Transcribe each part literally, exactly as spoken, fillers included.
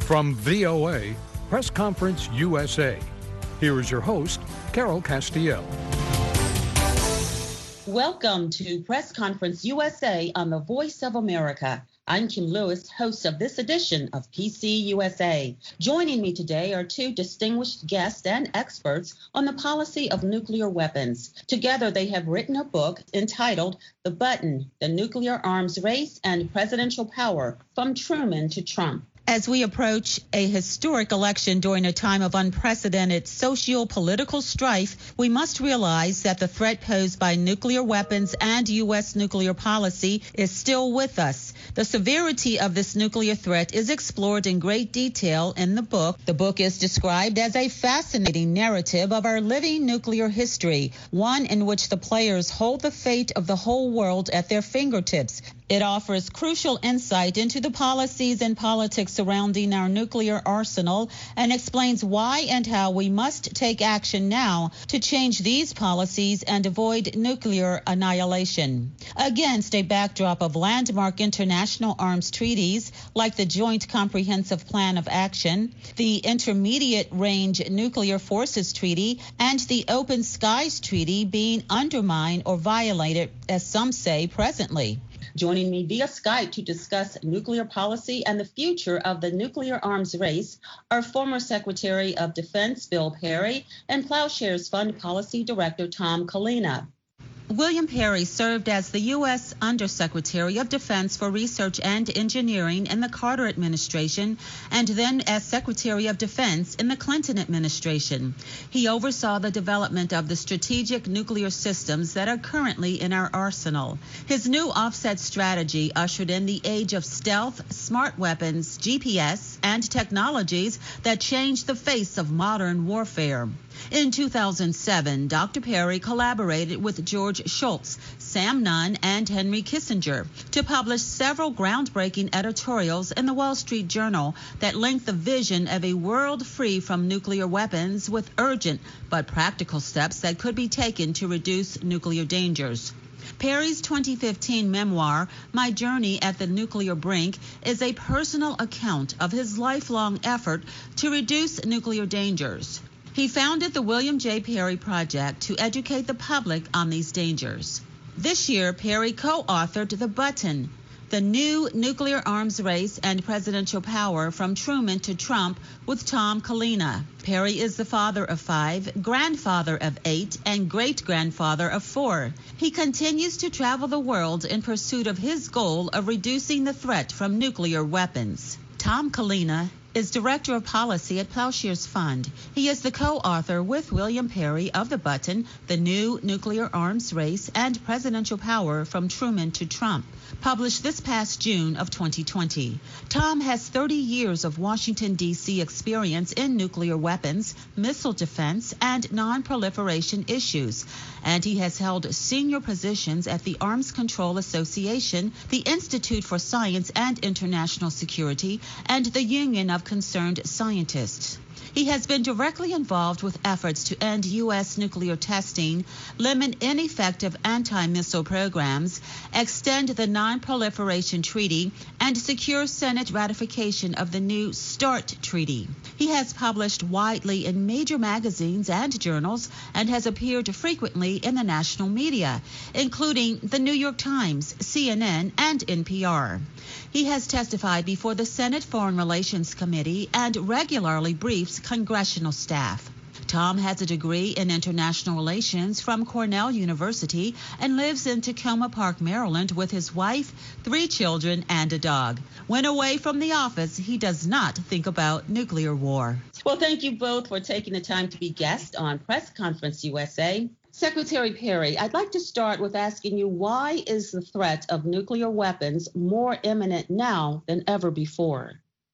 From V O A, Press Conference U S A. Here is your host, Carol Castiel. Welcome to Press Conference U S A on the Voice of America. I'm Kim Lewis, host of this edition of P C U S A. Joining me today are two distinguished guests and experts on the policy of nuclear weapons. Together, they have written a book entitled The Button, The Nuclear Arms Race and Presidential Power, From Truman to Trump. As we approach a historic election during a time of unprecedented socio-political strife, we must realize that the threat posed by nuclear weapons and U S nuclear policy is still with us. The severity of this nuclear threat is explored in great detail in the book. The book is described as a fascinating narrative of our living nuclear history, one in which the players hold the fate of the whole world at their fingertips. It offers crucial insight into the policies and politics surrounding our nuclear arsenal and explains why and how we must take action now to change these policies and avoid nuclear annihilation. Against a backdrop of landmark international arms treaties like the Joint Comprehensive Plan of Action, the Intermediate Range Nuclear Forces Treaty, and the Open Skies Treaty being undermined or violated, as some say, presently. Joining me via Skype to discuss nuclear policy and the future of the nuclear arms race are former Secretary of Defense Bill Perry and Plowshares Fund Policy Director Tom Collina. William Perry served as the U S Undersecretary of Defense for Research and Engineering in the Carter administration and then as Secretary of Defense in the Clinton administration. He oversaw the development of the strategic nuclear systems that are currently in our arsenal. His new offset strategy ushered in the age of stealth, smart weapons, G P S, and technologies that changed the face of modern warfare. In two thousand seven, Doctor Perry collaborated with George Shultz, Sam Nunn, and Henry Kissinger to publish several groundbreaking editorials in the Wall Street Journal that linked the vision of a world free from nuclear weapons with urgent but practical steps that could be taken to reduce nuclear dangers. Perry's twenty fifteen memoir, My Journey at the Nuclear Brink, is a personal account of his lifelong effort to reduce nuclear dangers. He founded the William J. Perry Project to educate the public on these dangers. This year, Perry co-authored The Button, The New Nuclear Arms Race and Presidential Power from Truman to Trump with Tom Collina. Perry is the father of five, grandfather of eight, and great-grandfather of four. He continues to travel the world in pursuit of his goal of reducing the threat from nuclear weapons. Tom Collina is Director of Policy at Plowshares Fund. He is the co-author with William Perry of The Button, The New Nuclear Arms Race and Presidential Power from Truman to Trump, published this past June of twenty twenty. Tom has thirty years of Washington, D C experience in nuclear weapons, missile defense, and non-proliferation issues, and he has held senior positions at the Arms Control Association, the Institute for Science and International Security, and the Union of Concerned Scientists. He has been directly involved with efforts to end U S nuclear testing, limit ineffective anti-missile programs, extend the Non-Proliferation Treaty, and secure Senate ratification of the new START Treaty. He has published widely in major magazines and journals and has appeared frequently in the national media, including the New York Times, C N N, and N P R. He has testified before the Senate Foreign Relations Committee and regularly briefs congressional staff. Tom has a degree in international relations from Cornell University and lives in Tacoma Park, Maryland with his wife, three children, and a dog. When away from the office, he does not think about nuclear war. Well, thank you both for taking the time to be guests on Press Conference U S A. Secretary Perry, I'd like to start with asking you, why is the threat of nuclear weapons more imminent now than ever before?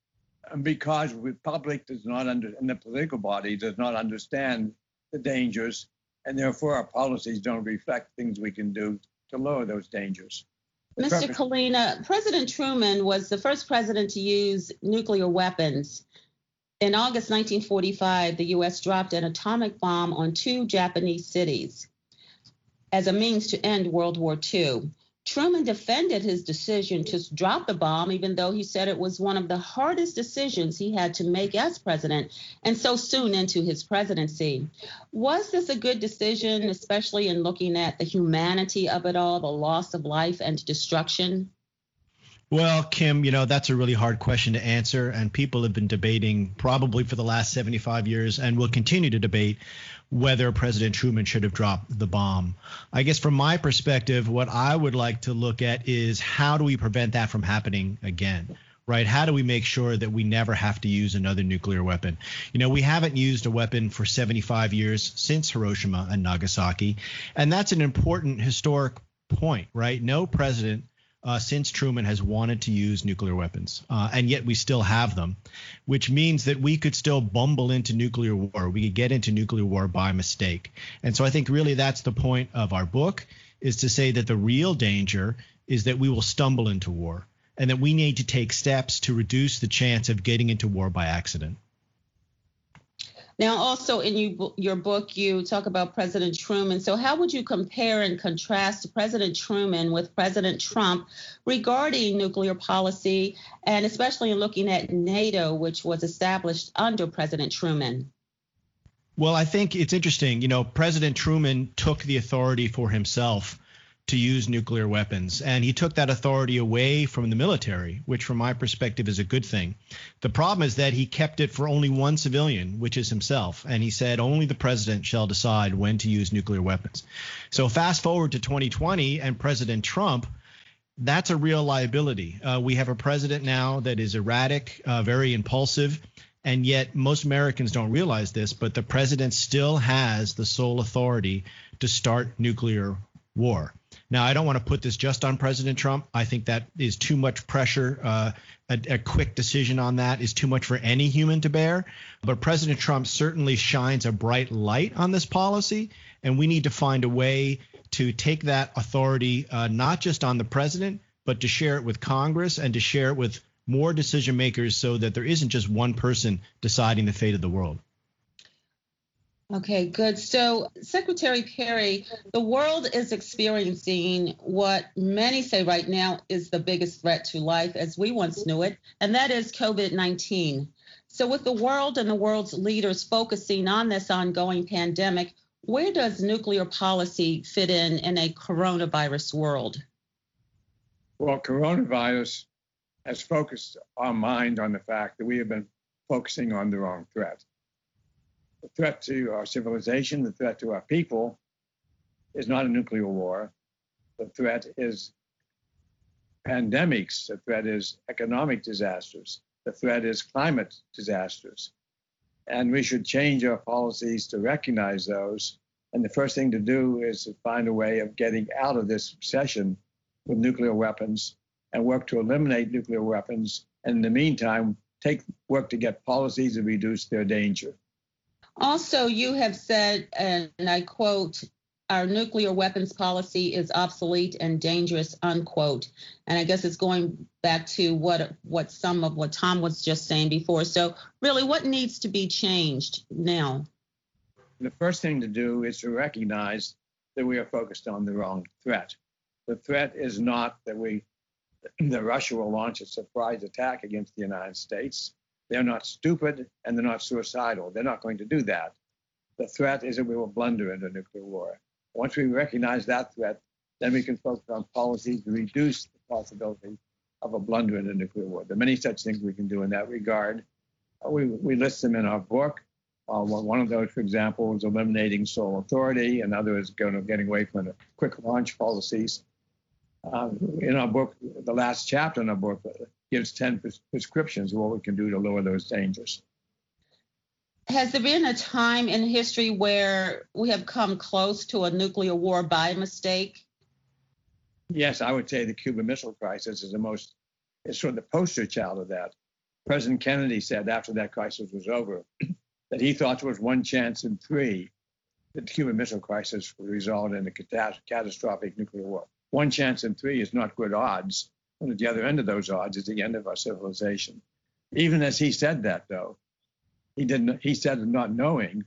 Because the public does not under, and the political body does not understand the dangers, and therefore our policies don't reflect things we can do to lower those dangers. The Mister purpose- Collina, President Truman was the first president to use nuclear weapons. In August nineteen forty-five, the U S dropped an atomic bomb on two Japanese cities as a means to end World War Two. Truman defended his decision to drop the bomb, even though he said it was one of the hardest decisions he had to make as president and so soon into his presidency. Was this a good decision, especially in looking at the humanity of it all, the loss of life and destruction? Well, Kim, you know, that's a really hard question to answer, and people have been debating probably for the last seventy-five years and will continue to debate whether President Truman should have dropped the bomb. I guess from my perspective, what I would like to look at is how do we prevent that from happening again? Right? How do we make sure that we never have to use another nuclear weapon? You know, we haven't used a weapon for seventy-five years since Hiroshima and Nagasaki, and that's an important historic point, right? No president Uh, since Truman has wanted to use nuclear weapons, uh, and yet we still have them, which means that we could still bumble into nuclear war. We could get into nuclear war by mistake. And so I think really that's the point of our book, is to say that the real danger is that we will stumble into war and that we need to take steps to reduce the chance of getting into war by accident. Now, also in you, your book, you talk about President Truman. So how would you compare and contrast President Truman with President Trump regarding nuclear policy, and especially in looking at NATO, which was established under President Truman? Well, I think it's interesting. You know, President Truman took the authority for himself to use nuclear weapons, and he took that authority away from the military, which from my perspective is a good thing. The problem is that he kept it for only one civilian, which is himself, and he said only the president shall decide when to use nuclear weapons. So fast forward to twenty twenty and President Trump, that's a real liability. Uh, we have a president now that is erratic, uh, very impulsive, and yet most Americans don't realize this, but the president still has the sole authority to start nuclear war. Now, I don't want to put this just on President Trump. I think that is too much pressure. Uh, a, a quick decision on that is too much for any human to bear. But President Trump certainly shines a bright light on this policy, and we need to find a way to take that authority uh, not just on the president, but to share it with Congress and to share it with more decision makers so that there isn't just one person deciding the fate of the world. Okay, good. So, Secretary Perry, the world is experiencing what many say right now is the biggest threat to life as we once knew it, and that is COVID nineteen. So with the world and the world's leaders focusing on this ongoing pandemic, where does nuclear policy fit in in a coronavirus world? Well, coronavirus has focused our mind on the fact that we have been focusing on the wrong threat. The threat to our civilization, the threat to our people, is not a nuclear war. The threat is pandemics. The threat is economic disasters. The threat is climate disasters. And we should change our policies to recognize those. And the first thing to do is to find a way of getting out of this obsession with nuclear weapons and work to eliminate nuclear weapons. And in the meantime, take work to get policies to reduce their danger. Also, you have said, and I quote, our nuclear weapons policy is obsolete and dangerous, unquote. And I guess it's going back to what what some of what Tom was just saying before. So really, what needs to be changed now? The first thing to do is to recognize that we are focused on the wrong threat. The threat is not that we, that Russia will launch a surprise attack against the United States. They're not stupid and they're not suicidal. They're not going to do that. The threat is that we will blunder into nuclear war. Once we recognize that threat, then we can focus on policies to reduce the possibility of a blunder into nuclear war. There are many such things we can do in that regard. Uh, we, we list them in our book. Uh, one of those, for example, is eliminating sole authority. Another is going to getting away from the quick launch policies. Uh, in our book, the last chapter in our book gives ten pres- prescriptions of what we can do to lower those dangers. Has there been a time in history where we have come close to a nuclear war by mistake? Yes, I would say the Cuban Missile Crisis is the most, is sort of the poster child of that. President Kennedy said after that crisis was over that he thought there was one chance in three that the Cuban Missile Crisis would result in a catas- catastrophic nuclear war. One chance in three is not good odds. And at the other end of those odds is the end of our civilization. Even as he said that, though, he didn't. He said not knowing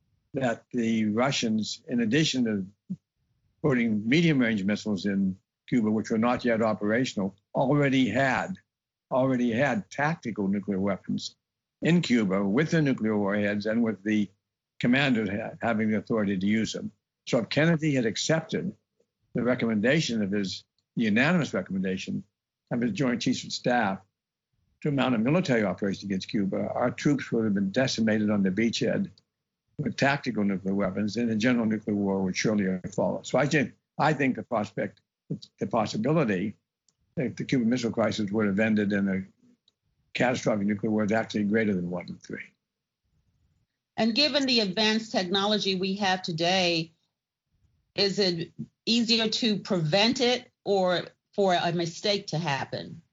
that the Russians, in addition to putting medium-range missiles in Cuba, which were not yet operational, already had already had tactical nuclear weapons in Cuba with the nuclear warheads and with the commanders ha- having the authority to use them. So if Kennedy had accepted the recommendation of his, the unanimous recommendation of his Joint Chiefs of Staff to mount a military operation against Cuba, our troops would have been decimated on the beachhead with tactical nuclear weapons, and a general nuclear war would surely have followed. So I think, I think the prospect, the possibility that the Cuban Missile Crisis would have ended in a catastrophic nuclear war is actually greater than one in three. And given the advanced technology we have today, is it easier to prevent it or for a mistake to happen?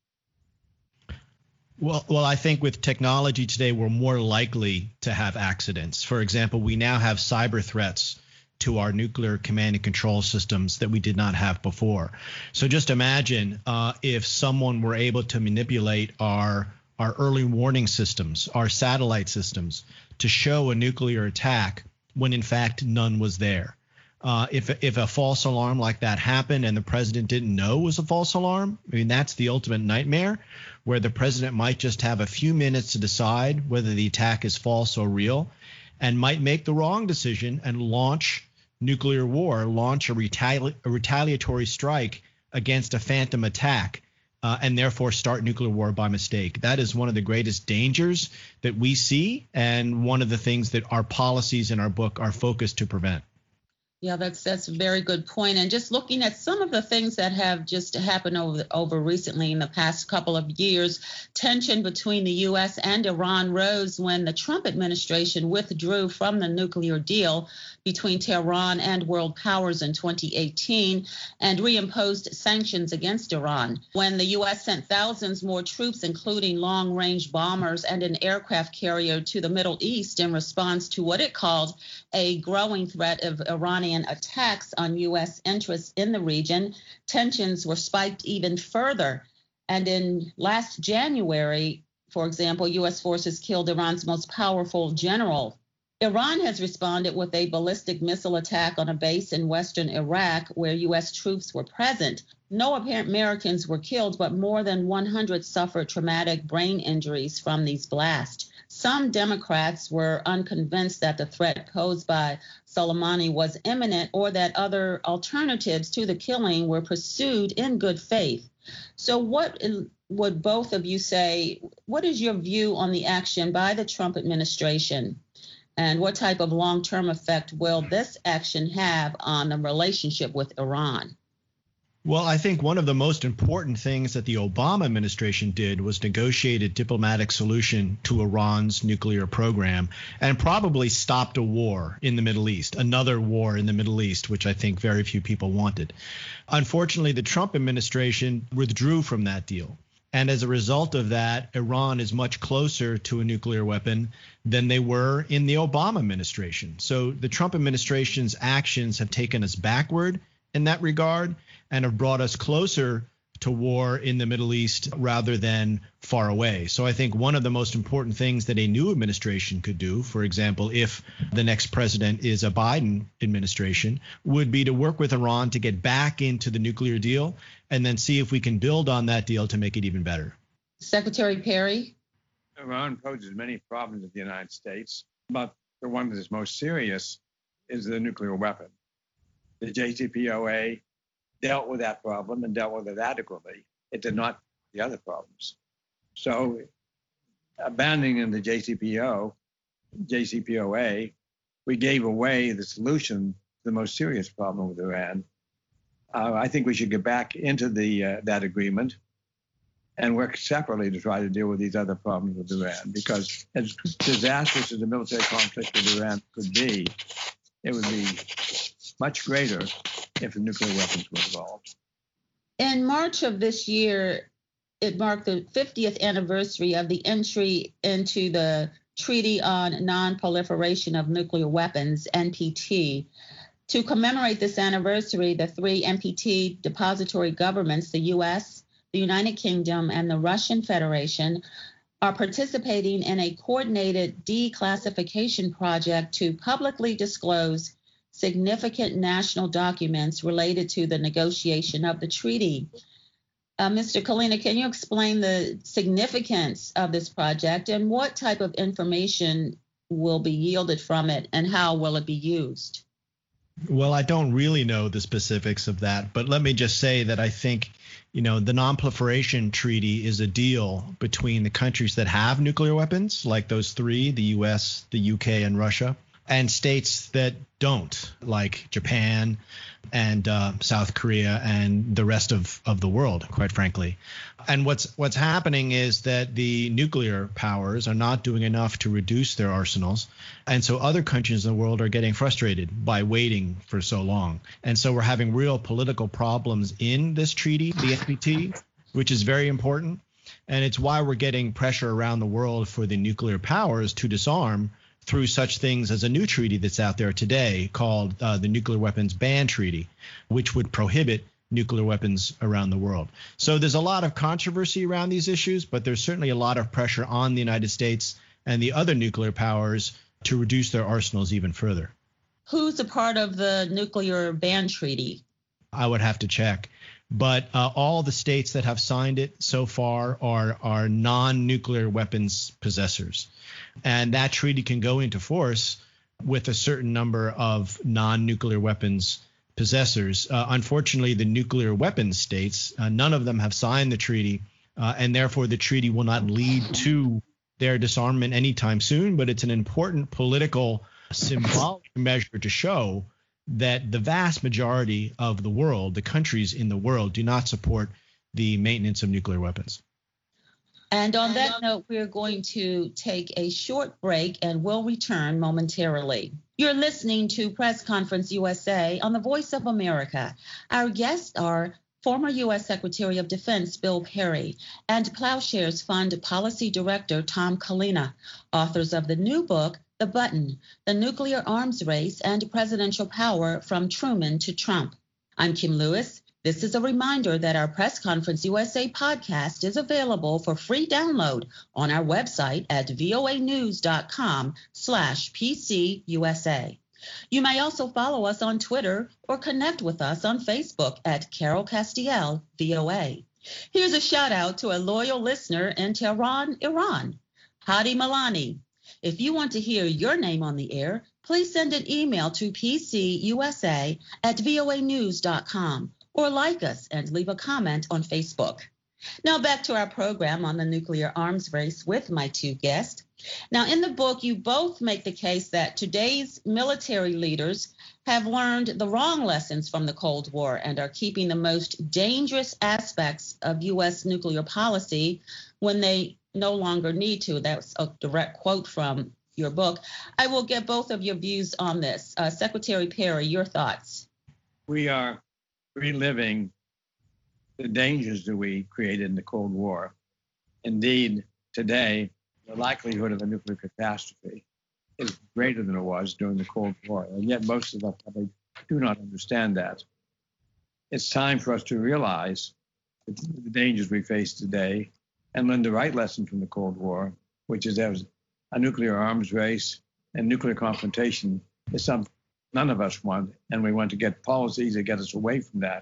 Well, well, I think with technology today, we're more likely to have accidents. For example, we now have cyber threats to our nuclear command and control systems that we did not have before. So just imagine uh, if someone were able to manipulate our our early warning systems, our satellite systems, to show a nuclear attack when in fact none was there. Uh, if if a false alarm like that happened and the president didn't know it was a false alarm, I mean, that's the ultimate nightmare, where the president might just have a few minutes to decide whether the attack is false or real, and might make the wrong decision and launch nuclear war, launch a, retali- a retaliatory strike against a phantom attack, uh, and therefore start nuclear war by mistake. That is one of the greatest dangers that we see, and one of the things that our policies in our book are focused to prevent. Yeah, that's that's a very good point. And just looking at some of the things that have just happened over over recently in the past couple of years, tension between the U S and Iran rose when the Trump administration withdrew from the nuclear deal between Tehran and world powers in twenty eighteen and reimposed sanctions against Iran. When the U S sent thousands more troops, including long-range bombers and an aircraft carrier, to the Middle East in response to what it called a growing threat of Iranian attacks on U S interests in the region, tensions were spiked even further. And in last January, for example, U S forces killed Iran's most powerful general. Iran has responded with a ballistic missile attack on a base in western Iraq where U S troops were present. No apparent Americans were killed, but more than one hundred suffered traumatic brain injuries from these blasts. Some Democrats were unconvinced that the threat posed by Soleimani was imminent or that other alternatives to the killing were pursued in good faith. So what would both of you say, what is your view on the action by the Trump administration? And what type of long-term effect will this action have on the relationship with Iran? Well, I think one of the most important things that the Obama administration did was negotiate a diplomatic solution to Iran's nuclear program and probably stopped a war in the Middle East, another war in the Middle East, which I think very few people wanted. Unfortunately, the Trump administration withdrew from that deal. And as a result of that, Iran is much closer to a nuclear weapon than they were in the Obama administration. So the Trump administration's actions have taken us backward in that regard and have brought us closer to war in the Middle East rather than far away. So I think one of the most important things that a new administration could do, for example, if the next president is a Biden administration, would be to work with Iran to get back into the nuclear deal and then see if we can build on that deal to make it even better. Secretary Perry? Iran poses many problems with the United States, but the one that is most serious is the nuclear weapon. The J C P O A dealt with that problem and dealt with it adequately. It did not the other problems. So abandoning the J C P O, J C P O A, we gave away the solution to the most serious problem with Iran. Uh, I think we should get back into the uh, that agreement and work separately to try to deal with these other problems with Iran, because as disastrous as the military conflict with Iran could be, it would be much greater if the nuclear weapons were involved. In March of this year, it marked the fiftieth anniversary of the entry into the Treaty on Non-Proliferation of Nuclear Weapons, N P T. To commemorate this anniversary, the three N P T depository governments, the U S, the United Kingdom, and the Russian Federation, are participating in a coordinated declassification project to publicly disclose significant national documents related to the negotiation of the treaty. Uh, Mister Kalina, can you explain the significance of this project and what type of information will be yielded from it and how will it be used? Well, I don't really know the specifics of that, but let me just say that I think, you know, the Non-Proliferation Treaty is a deal between the countries that have nuclear weapons, like those three, the U S, the U K, and Russia, and states that don't, like Japan and uh, South Korea and the rest of, of the world, quite frankly. And what's what's happening is that the nuclear powers are not doing enough to reduce their arsenals. And so other countries in the world are getting frustrated by waiting for so long. And so we're having real political problems in this treaty, the N P T, which is very important. And it's why we're getting pressure around the world for the nuclear powers to disarm through such things as a new treaty that's out there today called uh, the Nuclear Weapons Ban Treaty, which would prohibit nuclear weapons around the world. So there's a lot of controversy around these issues, but there's certainly a lot of pressure on the United States and the other nuclear powers to reduce their arsenals even further. Who's a part of the Nuclear Ban Treaty? I would have to check. But uh, all the states that have signed it so far are are non-nuclear weapons possessors. And that treaty can go into force with a certain number of non-nuclear weapons possessors. Uh, unfortunately, the nuclear weapons states, uh, none of them have signed the treaty, uh, and therefore the treaty will not lead to their disarmament anytime soon. But it's an important political symbolic measure to show that the vast majority of the world, the countries in the world, do not support the maintenance of nuclear weapons. And on that note, we're going to take a short break and we'll return momentarily. You're listening to Press Conference U S A on the Voice of America. Our guests are former U S Secretary of Defense Bill Perry and Plowshares Fund Policy Director Tom Kalina, authors of the new book, The Button, The Nuclear Arms Race and Presidential Power from Truman to Trump. I'm Kim Lewis. This is a reminder that our Press Conference U S A podcast is available for free download on our website at voanews.com slash PCUSA. You may also follow us on Twitter or connect with us on Facebook at Carol Castiel, V O A. Here's a shout out to a loyal listener in Tehran, Iran, Hadi Malani. If you want to hear your name on the air, please send an email to pcusa at voanews dot com or like us and leave a comment on Facebook. Now back to our program on the nuclear arms race with my two guests. Now in the book, you both make the case that today's military leaders have learned the wrong lessons from the Cold War and are keeping the most dangerous aspects of U S nuclear policy when they no longer need to. That's a direct quote from your book. I will get both of your views on this. Uh, Secretary Perry, your thoughts. We are reliving the dangers that we created in the Cold War. Indeed, today, the likelihood of a nuclear catastrophe is greater than it was during the Cold War, and yet most of us probably do not understand that. It's time for us to realize the dangers we face today and learn the right lesson from the Cold War, which is there was a nuclear arms race and nuclear confrontation is something none of us want, and we want to get policies that get us away from that.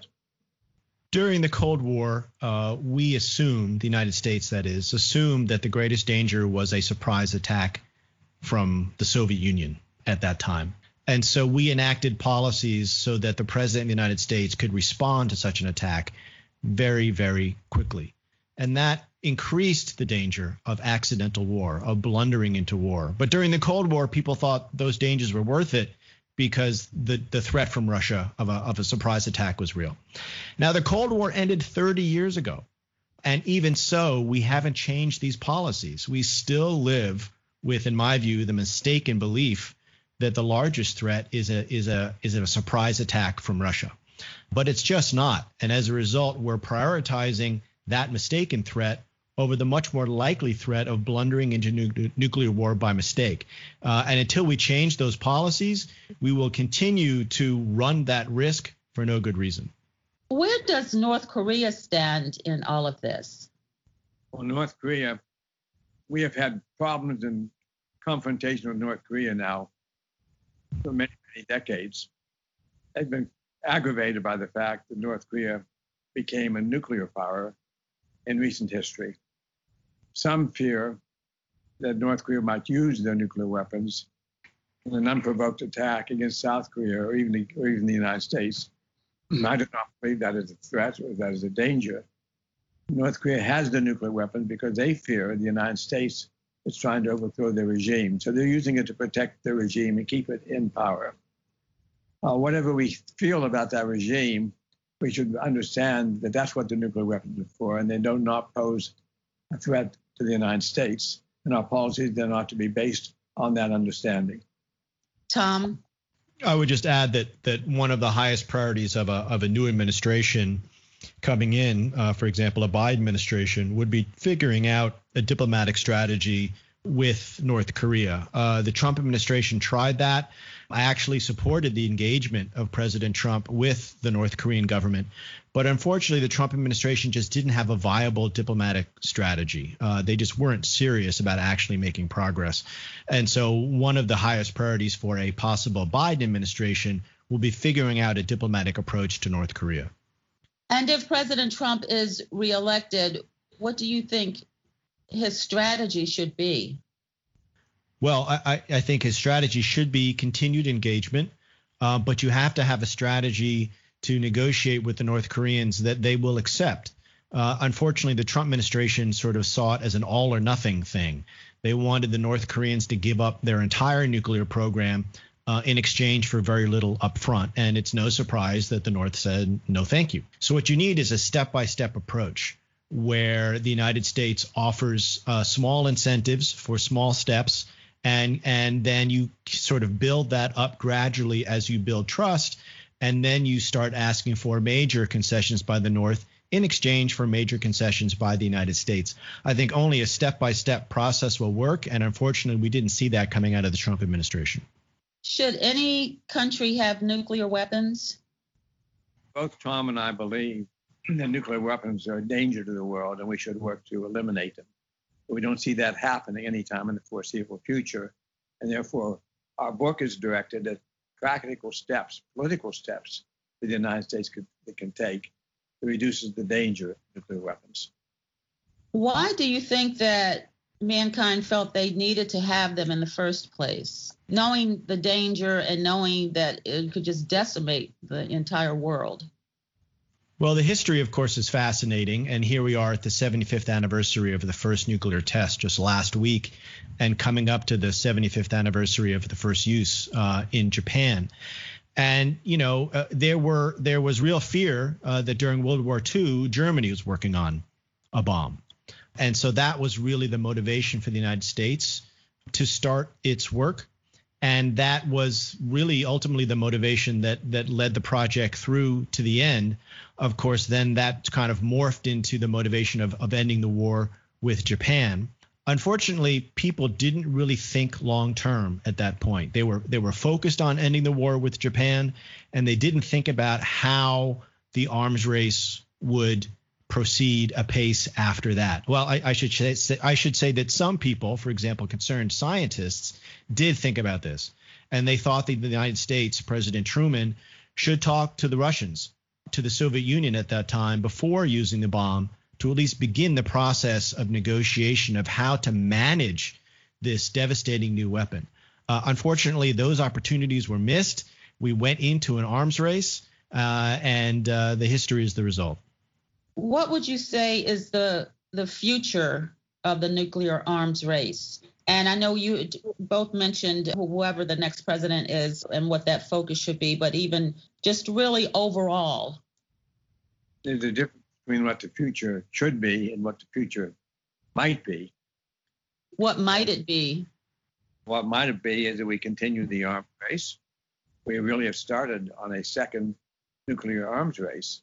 During the Cold War, uh, we assumed, the United States that is, assumed that the greatest danger was a surprise attack from the Soviet Union at that time. And so we enacted policies so that the president of the United States could respond to such an attack very, very quickly. And that increased the danger of accidental war, of blundering into war. But during the Cold War, people thought those dangers were worth it because the, the threat from Russia of a, of a surprise attack was real. Now, the Cold War ended thirty years ago. And even so, we haven't changed these policies. We still live with, in my view, the mistaken belief that the largest threat is a is a is a surprise attack from Russia. But it's just not. And as a result, we're prioritizing that mistaken threat over the much more likely threat of blundering into nu- nuclear war by mistake. Uh, and until we change those policies, we will continue to run that risk for no good reason. Where does North Korea stand in all of this? Well, North Korea, we have had problems in confrontation with North Korea now for many, many decades. they've been aggravated by the fact that North Korea became a nuclear power in recent history. Some fear that North Korea might use their nuclear weapons in an unprovoked attack against South Korea or even the, or even the United States. I do not believe that is a threat or that is a danger. North Korea has the nuclear weapon because they fear the United States is trying to overthrow their regime. So they're using it to protect their regime and keep it in power. Uh, whatever we feel about that regime, we should understand that that's what the nuclear weapons are for, and they do not pose a threat to the United States. And our policies then ought to be based on that understanding. Tom? I would just add that that one of the highest priorities of a of a new administration coming in, uh, for example, a Biden administration, would be figuring out a diplomatic strategy with North Korea. Uh, the Trump administration tried that. I actually supported the engagement of President Trump with the North Korean government. But unfortunately, the Trump administration just didn't have a viable diplomatic strategy. Uh, they just weren't serious about actually making progress. And so one of the highest priorities for a possible Biden administration will be figuring out a diplomatic approach to North Korea. And if President Trump is reelected, what do you think his strategy should be? Well, I, I think his strategy should be continued engagement, uh, but you have to have a strategy to negotiate with the North Koreans that they will accept. Uh, unfortunately, the Trump administration sort of saw it as an all or nothing thing. They wanted the North Koreans to give up their entire nuclear program uh, in exchange for very little upfront. And it's no surprise that the North said, no, thank you. So what you need is a step-by-step approach where the United States offers uh, small incentives for small steps, and and then you sort of build that up gradually as you build trust, and then you start asking for major concessions by the North in exchange for major concessions by the United States. I think only a step-by-step process will work, and unfortunately, we didn't see that coming out of the Trump administration. Should any country have nuclear weapons? Both Tom and I believe that nuclear weapons are a danger to the world, and we should work to eliminate them. But we don't see that happening anytime in the foreseeable future, and therefore our book is directed at practical steps, political steps that the United States could, that can take that reduces the danger of nuclear weapons. Why do you think that mankind felt they needed to have them in the first place, knowing the danger and knowing that it could just decimate the entire world? Well, the history, of course, is fascinating. And here we are at the seventy-fifth anniversary of the first nuclear test just last week, and coming up to the seventy-fifth anniversary of the first use uh, in Japan. And, you know, uh, there were there was real fear uh, that during World War Two, Germany was working on a bomb. And so that was really the motivation for the United States to start its work. And that was really ultimately the motivation that that led the project through to the end. Of course, then that kind of morphed into the motivation of, of ending the war with Japan. Unfortunately, people didn't really think long term at that point. They were they were focused on ending the war with Japan, and they didn't think about how the arms race would proceed apace after that. Well, I, I should say I should say that some people, for example, concerned scientists, did think about this, and they thought that the United States, President Truman, should talk to the Russians, to the Soviet Union at that time, before using the bomb, to at least begin the process of negotiation of how to manage this devastating new weapon. Uh, unfortunately, those opportunities were missed. We went into an arms race, uh, and uh, the history is the result. What would you say is the the future of the nuclear arms race? And I know you both mentioned whoever the next president is and what that focus should be, but even just really overall. There's a difference between what the future should be and what the future might be. What might it be? What might it be is that we continue the arms race. We really have started on a second nuclear arms race.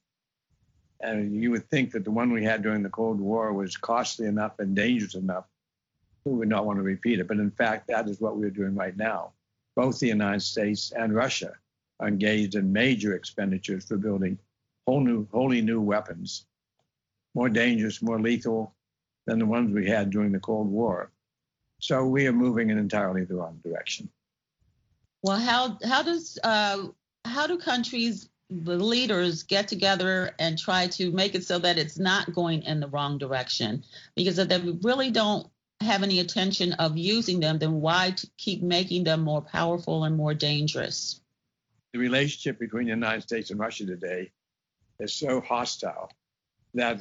And you would think that the one we had during the Cold War was costly enough and dangerous enough, we would not want to repeat it. But in fact, that is what we're doing right now. Both the United States and Russia are engaged in major expenditures for building whole new, wholly new weapons, more dangerous, more lethal than the ones we had during the Cold War. So we are moving in entirely the wrong direction. Well, how how does uh, how do countries, the leaders, get together and try to make it so that it's not going in the wrong direction? Because if they really don't have any intention of using them, then why to keep making them more powerful and more dangerous? The relationship between the United States and Russia today is so hostile that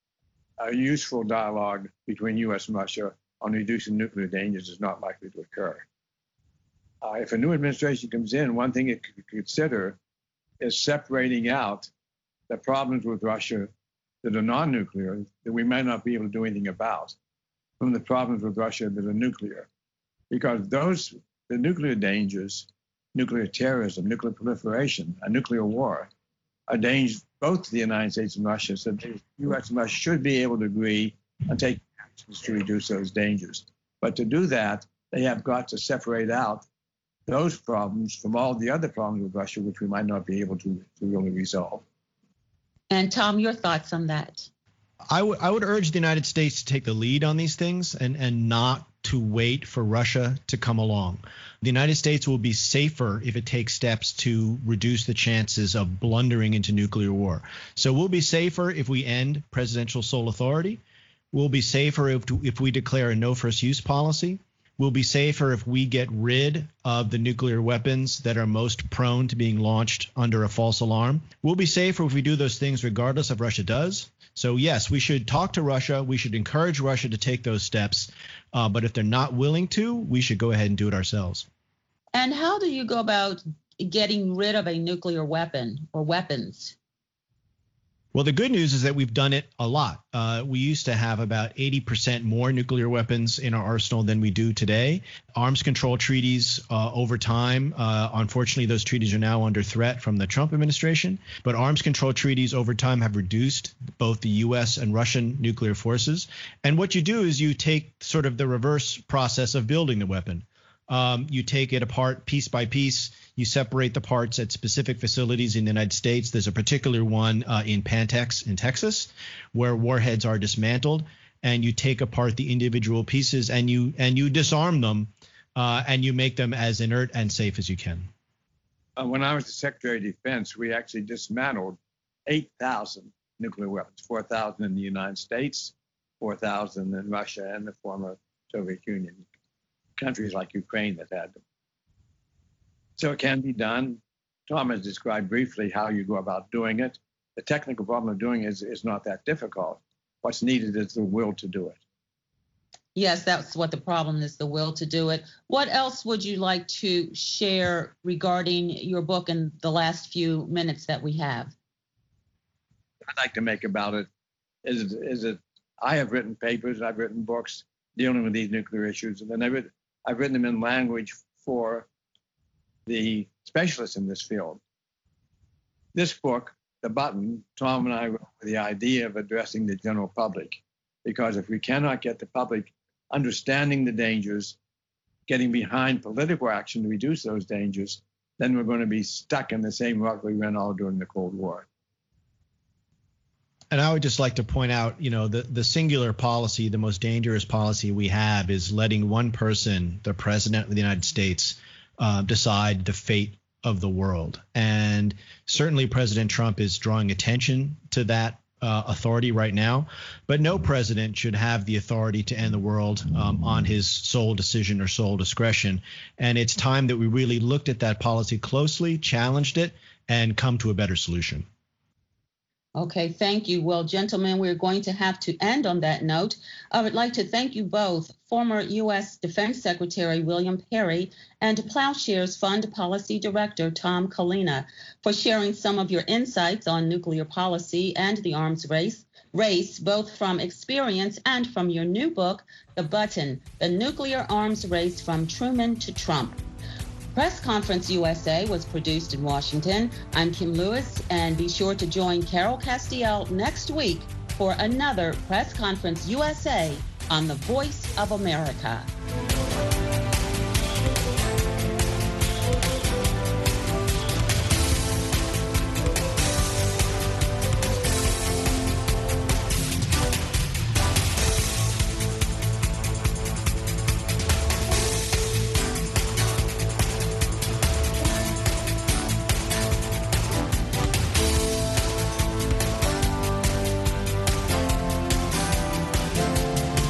a useful dialogue between U S and Russia on reducing nuclear dangers is not likely to occur. Uh, if a new administration comes in, one thing it could consider is separating out the problems with Russia that are non-nuclear, that we might not be able to do anything about, from the problems with Russia that are nuclear. Because those, the nuclear dangers, nuclear terrorism, nuclear proliferation, a nuclear war, are dangers both to the United States and Russia. So the U S and Russia should be able to agree and take actions to reduce those dangers. But to do that, they have got to separate out those problems from all the other problems with Russia, which we might not be able to, to really resolve. And Tom, your thoughts on that? I would I would urge the United States to take the lead on these things and, and not to wait for Russia to come along. The United States will be safer if it takes steps to reduce the chances of blundering into nuclear war. So we'll be safer if we end presidential sole authority. We'll be safer if, if we declare a no first use policy. We'll be safer if we get rid of the nuclear weapons that are most prone to being launched under a false alarm. We'll be safer if we do those things regardless of Russia does. So yes, we should talk to Russia. We should encourage Russia to take those steps. Uh, but if they're not willing to, we should go ahead and do it ourselves. And how do you go about getting rid of a nuclear weapon or weapons? Well, the good news is that we've done it a lot. Uh, we used to have about eighty percent more nuclear weapons in our arsenal than we do today. Arms control treaties uh, over time. Uh, unfortunately, those treaties are now under threat from the Trump administration. But arms control treaties over time have reduced both the U S and Russian nuclear forces. And what you do is you take sort of the reverse process of building the weapon. Um, you take it apart piece by piece. You separate the parts at specific facilities in the United States. There's a particular one uh, in Pantex in Texas where warheads are dismantled, and you take apart the individual pieces and you and you disarm them uh, and you make them as inert and safe as you can. Uh, when I was the Secretary of Defense, we actually dismantled eight thousand nuclear weapons, four thousand in the United States, four thousand in Russia and the former Soviet Union. Countries like Ukraine that had them. So it can be done. Tom has described briefly how you go about doing it. The technical problem of doing it is, is not that difficult. What's needed is the will to do it. Yes, that's what the problem is, the will to do it. What else would you like to share regarding your book in the last few minutes that we have? What I'd like to make about it is, is that I have written papers, I've written books dealing with these nuclear issues, and then I've written, I've written them in language for the specialists in this field. This book, The Button, Tom and I wrote with the idea of addressing the general public, because if we cannot get the public understanding the dangers, getting behind political action to reduce those dangers, then we're going to be stuck in the same rut we ran all during the Cold War. And I would just like to point out, you know, the, the singular policy, the most dangerous policy we have is letting one person, the president of the United States, uh, decide the fate of the world. And certainly President Trump is drawing attention to that uh, authority right now. But no president should have the authority to end the world um, on his sole decision or sole discretion. And it's time that we really looked at that policy closely, challenged it, and come to a better solution. Okay, thank you. Well, gentlemen, we're going to have to end on that note. I would like to thank you both, former U S Defense Secretary William Perry and Plowshares Fund Policy Director Tom Kalina, for sharing some of your insights on nuclear policy and the arms race, race, both from experience and from your new book, The Button, The Nuclear Arms Race from Truman to Trump. Press Conference U S A was produced in Washington. I'm Kim Lewis, and be sure to join Carol Castiel next week for another Press Conference U S A on the Voice of America.